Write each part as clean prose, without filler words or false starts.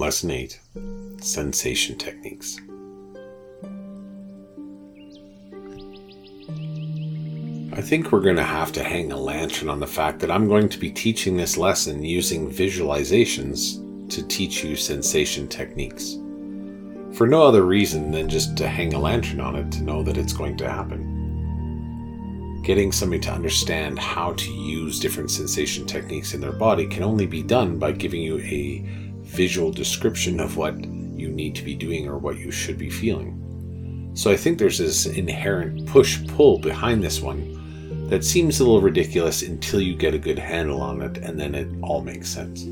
Lesson 8, Sensation Techniques. I think we're going to have to hang a lantern on the fact that I'm going to be teaching this lesson using visualizations to teach you sensation techniques. For no other reason than just to hang a lantern on it to know that it's going to happen. Getting somebody to understand how to use different sensation techniques in their body can only be done by giving you a visual description of what you need to be doing or what you should be feeling. So I think there's this inherent push-pull behind this one that seems a little ridiculous until you get a good handle on it, and then it all makes sense.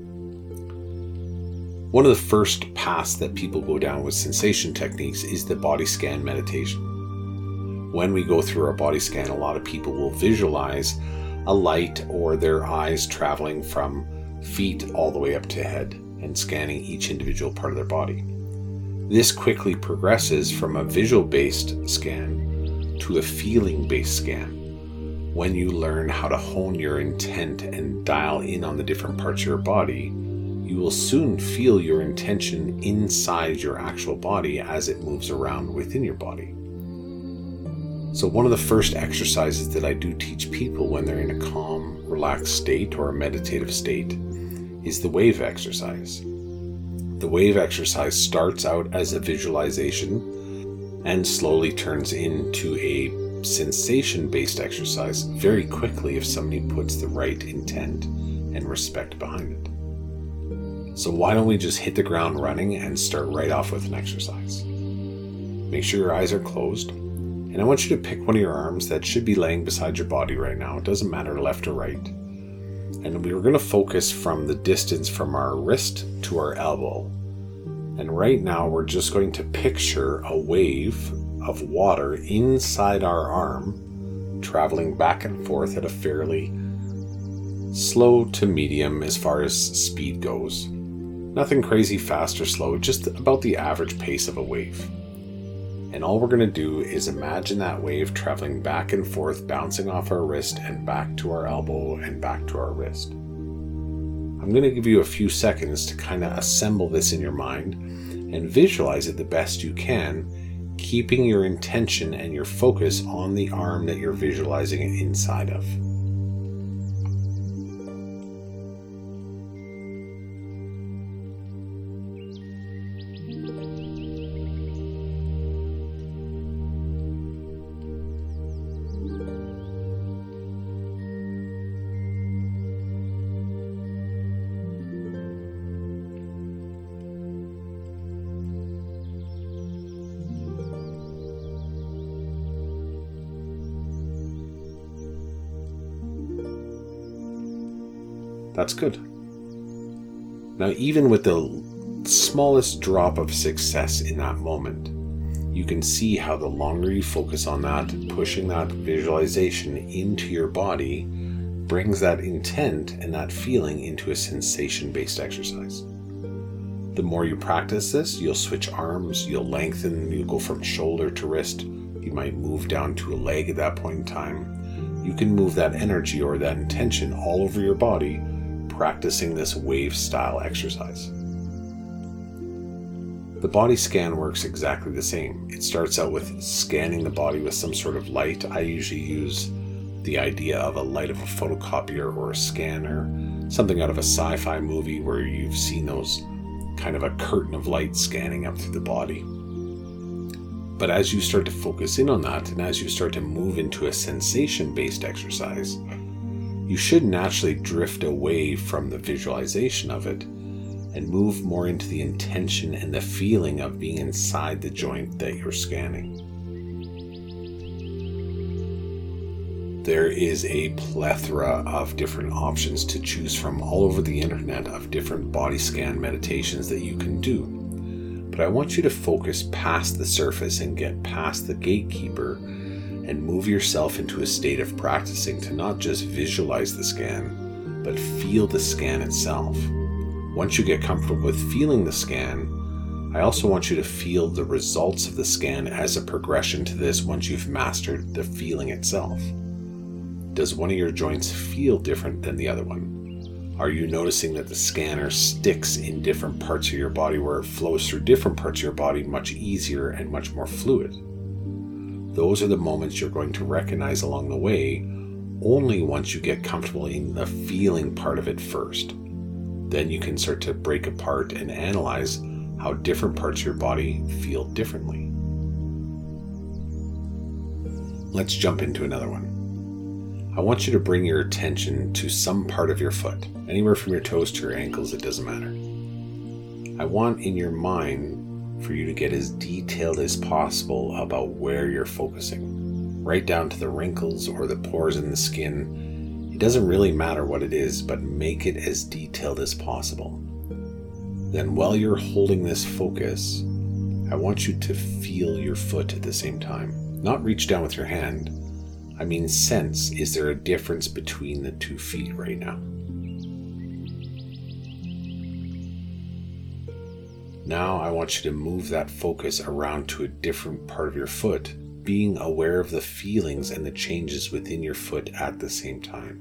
One of the first paths that people go down with sensation techniques is the body scan meditation. When we go through our body scan, a lot of people will visualize a light or their eyes traveling from feet all the way up to head and scanning each individual part of their body. This quickly progresses from a visual-based scan to a feeling-based scan. When you learn how to hone your intent and dial in on the different parts of your body, you will soon feel your intention inside your actual body as it moves around within your body. So one of the first exercises that I do teach people when they're in a calm, relaxed state or a meditative state is the wave exercise. The wave exercise starts out as a visualization and slowly turns into a sensation-based exercise very quickly if somebody puts the right intent and respect behind it. So why don't we just hit the ground running and start right off with an exercise? Make sure your eyes are closed, and I want you to pick one of your arms that should be laying beside your body right now. It doesn't matter left or right. And we're going to focus from the distance from our wrist to our elbow. And right now we're just going to picture a wave of water inside our arm, traveling back and forth at a fairly slow to medium as far as speed goes. Nothing crazy fast or slow, just about the average pace of a wave. And all we're going to do is imagine that wave traveling back and forth, bouncing off our wrist and back to our elbow and back to our wrist. I'm going to give you a few seconds to kind of assemble this in your mind and visualize it the best you can, keeping your intention and your focus on the arm that you're visualizing it inside of. That's good. Now, even with the smallest drop of success in that moment, you can see how the longer you focus on that, pushing that visualization into your body brings that intent and that feeling into a sensation-based exercise. The more you practice this, you'll switch arms, you'll lengthen, you'll go from shoulder to wrist, you might move down to a leg at that point in time. You can move that energy or that intention all over your body, practicing this wave style exercise. The body scan works exactly the same. It starts out with scanning the body with some sort of light. I usually use the idea of a light of a photocopier or a scanner, something out of a sci-fi movie where you've seen those kind of a curtain of light scanning up through the body. But as you start to focus in on that, and as you start to move into a sensation-based exercise, you should naturally drift away from the visualization of it and move more into the intention and the feeling of being inside the joint that you're scanning. There is a plethora of different options to choose from all over the internet of different body scan meditations that you can do. But I want you to focus past the surface and get past the gatekeeper and move yourself into a state of practicing to not just visualize the scan, but feel the scan itself. Once you get comfortable with feeling the scan, I also want you to feel the results of the scan as a progression to this once you've mastered the feeling itself. Does one of your joints feel different than the other one? Are you noticing that the scanner sticks in different parts of your body where it flows through different parts of your body much easier and much more fluid? Those are the moments you're going to recognize along the way only once you get comfortable in the feeling part of it first. Then you can start to break apart and analyze how different parts of your body feel differently. Let's jump into another one. I want you to bring your attention to some part of your foot, anywhere from your toes to your ankles, it doesn't matter. I want in your mind for you to get as detailed as possible about where you're focusing, right down to the wrinkles or the pores in the skin. It doesn't really matter what it is, but make it as detailed as possible. Then while you're holding this focus, I want you to feel your foot at the same time. Not reach down with your hand. I mean sense, is there a difference between the 2 feet right now? Now I want you to move that focus around to a different part of your foot, being aware of the feelings and the changes within your foot at the same time.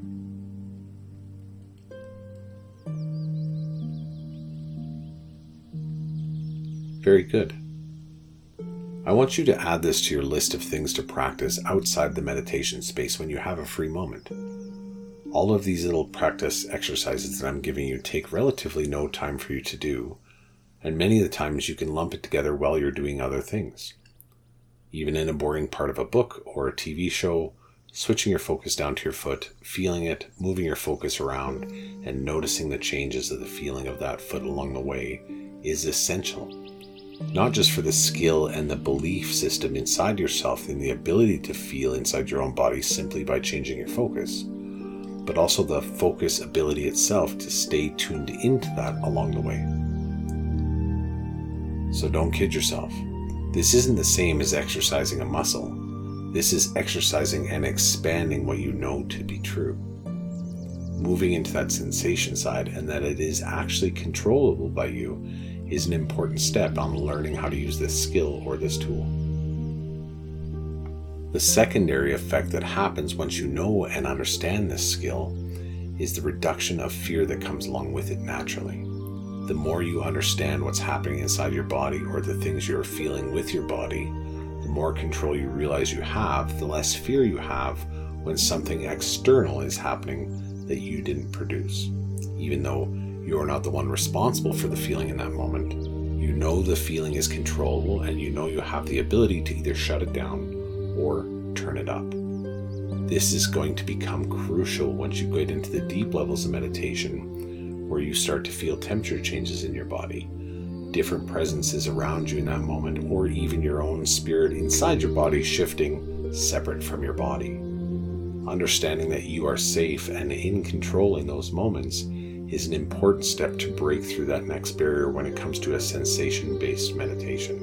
Very good. I want you to add this to your list of things to practice outside the meditation space when you have a free moment. All of these little practice exercises that I'm giving you take relatively no time for you to do, and many of the times you can lump it together while you're doing other things. Even in a boring part of a book or a TV show, switching your focus down to your foot, feeling it, moving your focus around, and noticing the changes of the feeling of that foot along the way is essential. Not just for the skill and the belief system inside yourself and the ability to feel inside your own body simply by changing your focus, but also the focus ability itself to stay tuned into that along the way. So don't kid yourself. This isn't the same as exercising a muscle. This is exercising and expanding what you know to be true. Moving into that sensation side and that it is actually controllable by you is an important step on learning how to use this skill or this tool. The secondary effect that happens once you know and understand this skill is the reduction of fear that comes along with it naturally. The more you understand what's happening inside your body or the things you're feeling with your body, the more control you realize you have, the less fear you have when something external is happening that you didn't produce. Even though you're not the one responsible for the feeling in that moment, you know the feeling is controllable and you know you have the ability to either shut it down or turn it up. This is going to become crucial once you get into the deep levels of meditation, where you start to feel temperature changes in your body, different presences around you in that moment, or even your own spirit inside your body shifting separate from your body. Understanding that you are safe and in control in those moments is an important step to break through that next barrier when it comes to a sensation-based meditation.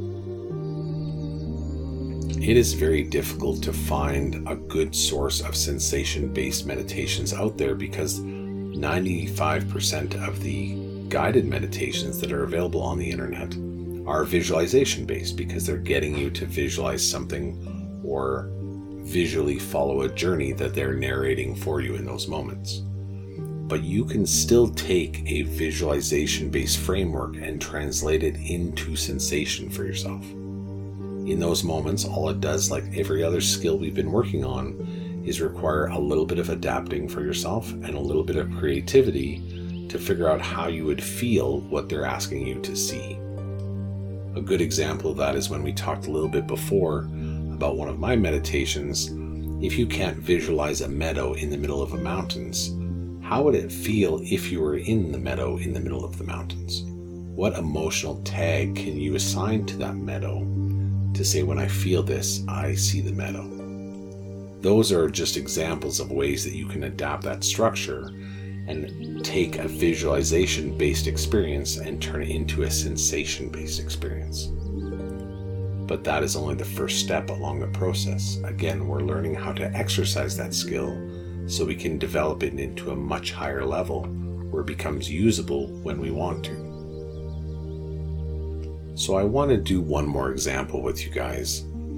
It is very difficult to find a good source of sensation-based meditations out there because 95% of the guided meditations that are available on the internet are visualization-based because they're getting you to visualize something or visually follow a journey that they're narrating for you in those moments. But you can still take a visualization-based framework and translate it into sensation for yourself. In those moments, all it does, like every other skill we've been working on, is require a little bit of adapting for yourself and a little bit of creativity to figure out how you would feel what they're asking you to see. A good example of that is when we talked a little bit before about one of my meditations. If you can't visualize a meadow in the middle of the mountains, how would it feel if you were in the meadow in the middle of the mountains? What emotional tag can you assign to that meadow to say, when I feel this, I see the meadow? Those are just examples of ways that you can adapt that structure and take a visualization-based experience and turn it into a sensation-based experience. But that is only the first step along the process. Again, we're learning how to exercise that skill so we can develop it into a much higher level where it becomes usable when we want to. So I want to do one more example with you guys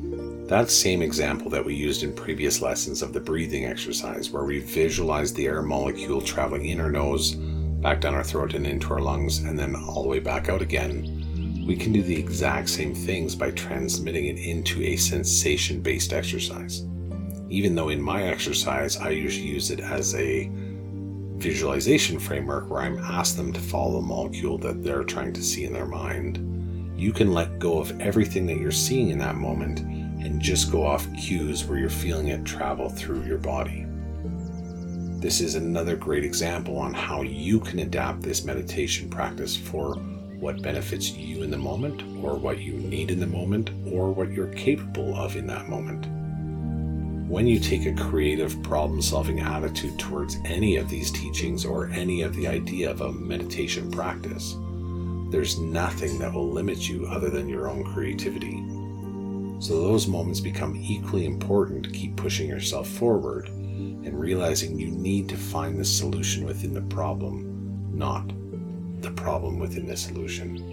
That same example that we used in previous lessons of the breathing exercise, where we visualize the air molecule traveling in our nose, back down our throat and into our lungs, and then all the way back out again, we can do the exact same things by transmitting it into a sensation-based exercise. Even though in my exercise, I usually use it as a visualization framework where I'm asked them to follow the molecule that they're trying to see in their mind. You can let go of everything that you're seeing in that moment and just go off cues where you're feeling it travel through your body. This is another great example on how you can adapt this meditation practice for what benefits you in the moment, or what you need in the moment, or what you're capable of in that moment. When you take a creative problem-solving attitude towards any of these teachings or any of the idea of a meditation practice, there's nothing that will limit you other than your own creativity. So those moments become equally important to keep pushing yourself forward and realizing you need to find the solution within the problem, not the problem within the solution.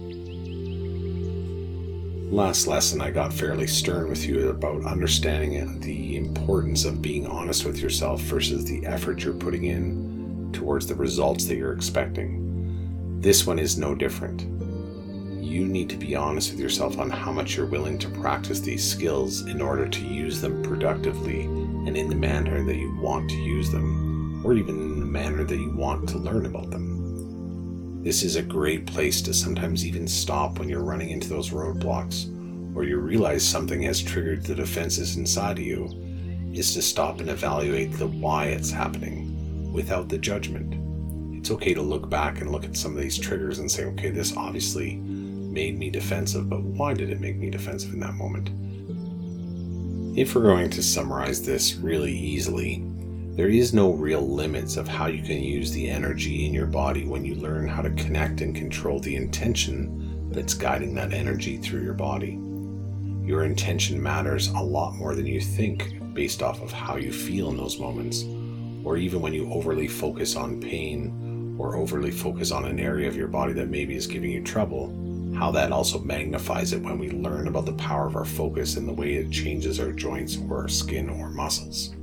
Last lesson, I got fairly stern with you about understanding the importance of being honest with yourself versus the effort you're putting in towards the results that you're expecting. This one is no different. You need to be honest with yourself on how much you're willing to practice these skills in order to use them productively and in the manner that you want to use them, or even in the manner that you want to learn about them. This is a great place to sometimes even stop when you're running into those roadblocks, or you realize something has triggered the defenses inside of you, is to stop and evaluate the why it's happening without the judgment. It's okay to look back and look at some of these triggers and say, okay, this obviously made me defensive, but why did it make me defensive in that moment? If we're going to summarize this really easily, there is no real limits of how you can use the energy in your body when you learn how to connect and control the intention that's guiding that energy through your body. Your intention matters a lot more than you think based off of how you feel in those moments, or even when you overly focus on pain or overly focus on an area of your body that maybe is giving you trouble, how that also magnifies it when we learn about the power of our focus and the way it changes our joints or our skin or muscles.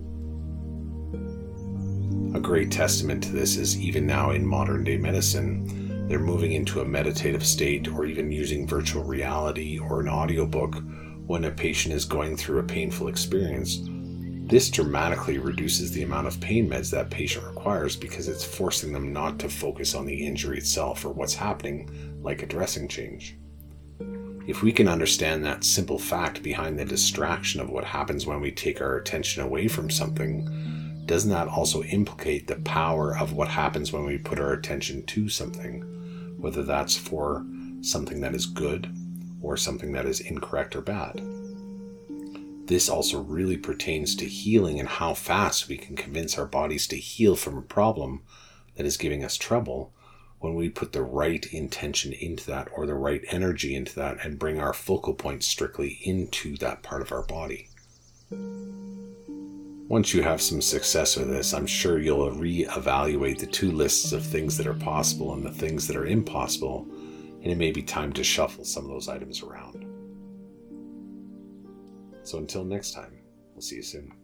A great testament to this is even now in modern day medicine, they're moving into a meditative state or even using virtual reality or an audiobook when a patient is going through a painful experience. This dramatically reduces the amount of pain meds that patient requires because it's forcing them not to focus on the injury itself or what's happening, like a dressing change. If we can understand that simple fact behind the distraction of what happens when we take our attention away from something, doesn't that also implicate the power of what happens when we put our attention to something, whether that's for something that is good or something that is incorrect or bad? This also really pertains to healing and how fast we can convince our bodies to heal from a problem that is giving us trouble when we put the right intention into that or the right energy into that and bring our focal point strictly into that part of our body. Once you have some success with this, I'm sure you'll reevaluate the two lists of things that are possible and the things that are impossible, and it may be time to shuffle some of those items around. So until next time, we'll see you soon.